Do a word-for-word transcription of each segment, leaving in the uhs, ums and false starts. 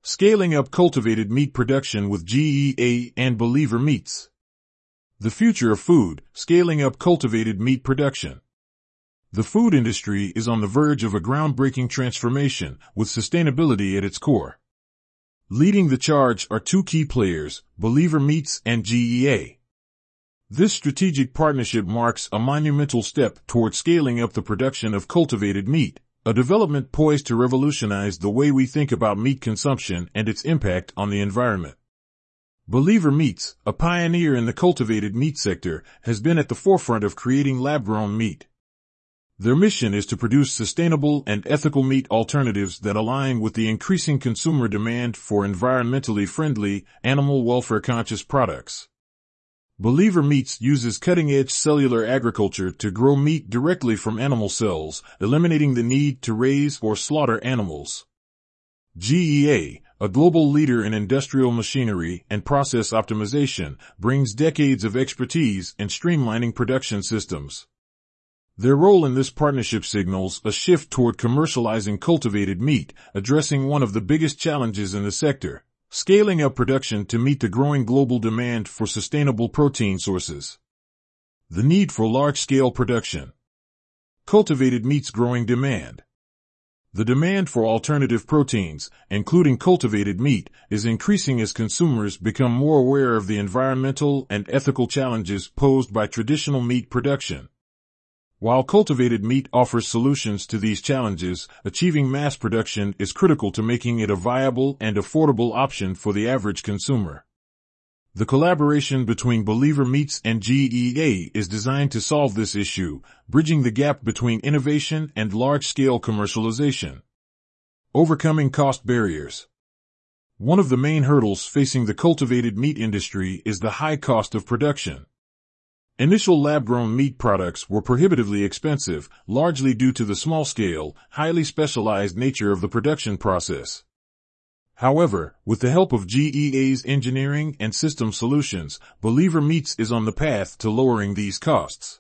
Scaling up cultivated meat production with G E A and Believer Meats. The future of food, scaling up cultivated meat production. The food industry is on the verge of a groundbreaking transformation, with sustainability at its core. Leading the charge are two key players, Believer Meats and G E A. This strategic partnership marks a monumental step toward scaling up the production of cultivated meat, a development poised to revolutionize the way we think about meat consumption and its impact on the environment. Believer Meats, a pioneer in the cultivated meat sector, has been at the forefront of creating lab-grown meat. Their mission is to produce sustainable and ethical meat alternatives that align with the increasing consumer demand for environmentally friendly, animal welfare-conscious products. Believer Meats uses cutting-edge cellular agriculture to grow meat directly from animal cells, eliminating the need to raise or slaughter animals. G E A, a global leader in industrial machinery and process optimization, brings decades of expertise in streamlining production systems. Their role in this partnership signals a shift toward commercializing cultivated meat, addressing one of the biggest challenges in the sector: scaling up production to meet the growing global demand for sustainable protein sources. The need for large-scale production. Cultivated meat's growing demand. The demand for alternative proteins, including cultivated meat, is increasing as consumers become more aware of the environmental and ethical challenges posed by traditional meat production. While cultivated meat offers solutions to these challenges, achieving mass production is critical to making it a viable and affordable option for the average consumer. The collaboration between Believer Meats and G E A is designed to solve this issue, bridging the gap between innovation and large-scale commercialization. Overcoming cost barriers. One of the main hurdles facing the cultivated meat industry is the high cost of production. Initial lab-grown meat products were prohibitively expensive, largely due to the small-scale, highly specialized nature of the production process. However, with the help of G E A's engineering and system solutions, Believer Meats is on the path to lowering these costs.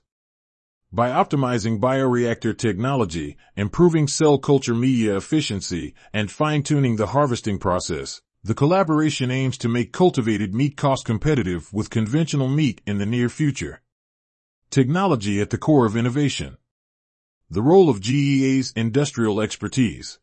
By optimizing bioreactor technology, improving cell culture media efficiency, and fine-tuning the harvesting process, the collaboration aims to make cultivated meat cost-competitive with conventional meat in the near future. Technology at the core of innovation. The role of G E A's industrial expertise.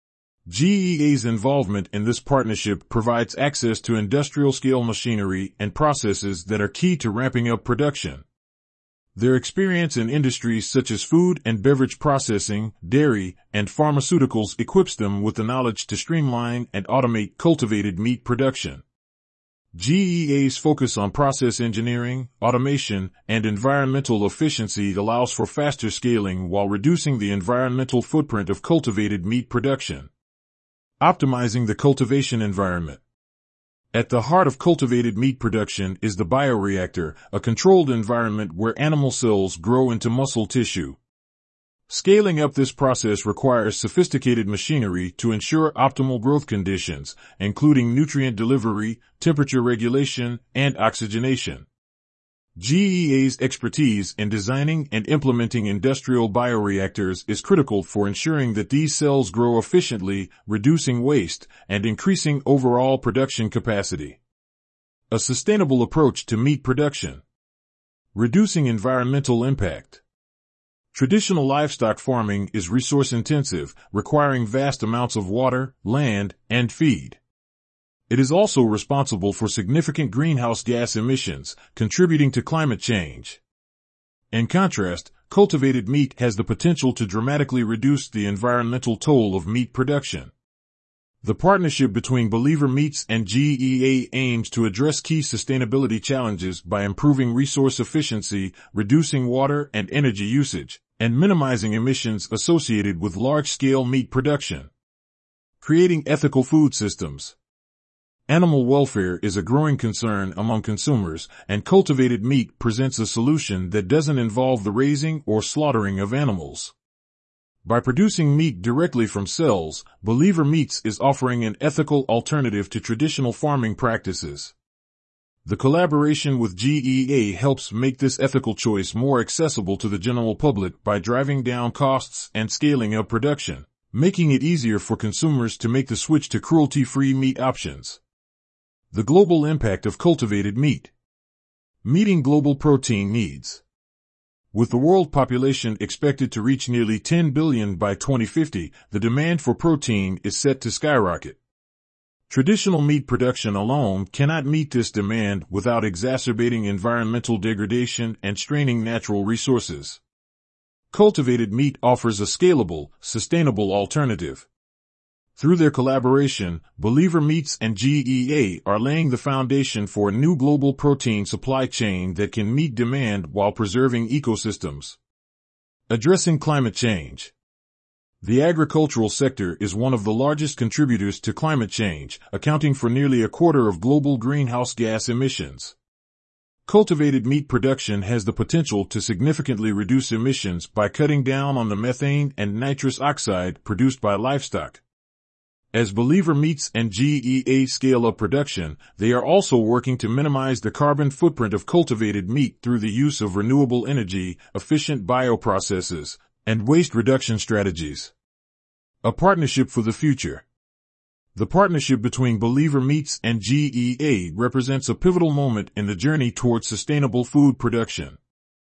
G E A's involvement in this partnership provides access to industrial-scale machinery and processes that are key to ramping up production. Their experience in industries such as food and beverage processing, dairy, and pharmaceuticals equips them with the knowledge to streamline and automate cultivated meat production. G E A's focus on process engineering, automation, and environmental efficiency allows for faster scaling while reducing the environmental footprint of cultivated meat production. Optimizing the cultivation environment. At the heart of cultivated meat production is the bioreactor, a controlled environment where animal cells grow into muscle tissue. Scaling up this process requires sophisticated machinery to ensure optimal growth conditions, including nutrient delivery, temperature regulation, and oxygenation. G E A's expertise in designing and implementing industrial bioreactors is critical for ensuring that these cells grow efficiently, reducing waste, and increasing overall production capacity. A sustainable approach to meat production. Reducing environmental impact. Traditional livestock farming is resource-intensive, requiring vast amounts of water, land, and feed. It is also responsible for significant greenhouse gas emissions, contributing to climate change. In contrast, cultivated meat has the potential to dramatically reduce the environmental toll of meat production. The partnership between Believer Meats and G E A aims to address key sustainability challenges by improving resource efficiency, reducing water and energy usage, and minimizing emissions associated with large-scale meat production. Creating ethical food systems. Animal welfare is a growing concern among consumers, and cultivated meat presents a solution that doesn't involve the raising or slaughtering of animals. By producing meat directly from cells, Believer Meats is offering an ethical alternative to traditional farming practices. The collaboration with G E A helps make this ethical choice more accessible to the general public by driving down costs and scaling up production. making it easier for consumers to make the switch to cruelty-free meat options. The global impact of cultivated meat. Meeting global protein needs. With the world population expected to reach nearly ten billion by twenty fifty, the demand for protein is set to skyrocket. Traditional meat production alone cannot meet this demand without exacerbating environmental degradation and straining natural resources. Cultivated meat offers a scalable, sustainable alternative. Through their collaboration, Believer Meats and G E A are laying the foundation for a new global protein supply chain that can meet demand while preserving ecosystems. Addressing climate change. The agricultural sector is one of the largest contributors to climate change, accounting for nearly a quarter of global greenhouse gas emissions. Cultivated meat production has the potential to significantly reduce emissions by cutting down on the methane and nitrous oxide produced by livestock. As Believer Meats and G E A scale up production, they are also working to minimize the carbon footprint of cultivated meat through the use of renewable energy, efficient bioprocesses, and waste reduction strategies. A partnership for the future. The partnership between Believer Meats and G E A represents a pivotal moment in the journey towards sustainable food production.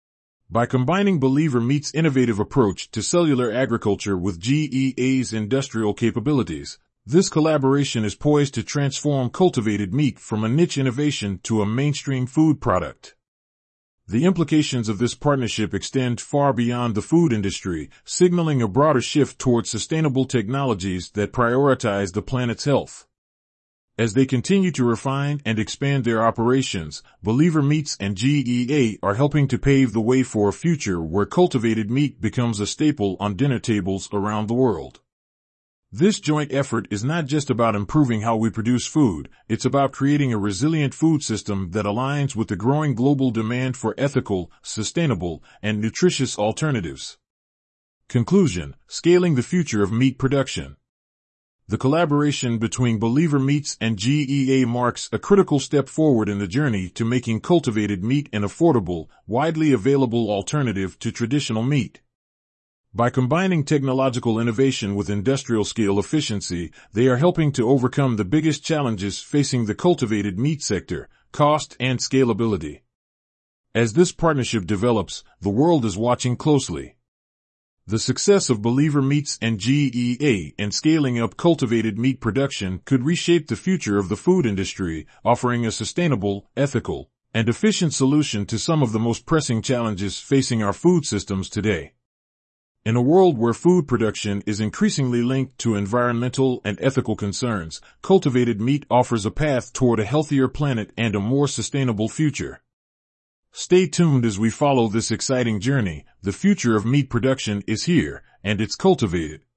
By combining Believer Meats' innovative approach to cellular agriculture with G E A's industrial capabilities, this collaboration is poised to transform cultivated meat from a niche innovation to a mainstream food product. The implications of this partnership extend far beyond the food industry, signaling a broader shift towards sustainable technologies that prioritize the planet's health. As they continue to refine and expand their operations, Believer Meats and G E A are helping to pave the way for a future where cultivated meat becomes a staple on dinner tables around the world. This joint effort is not just about improving how we produce food, it's about creating a resilient food system that aligns with the growing global demand for ethical, sustainable, and nutritious alternatives. Conclusion: scaling the future of meat production. The collaboration between Believer Meats and G E A marks a critical step forward in the journey to making cultivated meat an affordable, widely available alternative to traditional meat. By combining technological innovation with industrial-scale efficiency, they are helping to overcome the biggest challenges facing the cultivated meat sector: cost and scalability. As this partnership develops, the world is watching closely. The success of Believer Meats and G E A in scaling up cultivated meat production could reshape the future of the food industry, offering a sustainable, ethical, and efficient solution to some of the most pressing challenges facing our food systems today. In a world where food production is increasingly linked to environmental and ethical concerns, cultivated meat offers a path toward a healthier planet and a more sustainable future. Stay tuned as we follow this exciting journey. The future of meat production is here, and it's cultivated.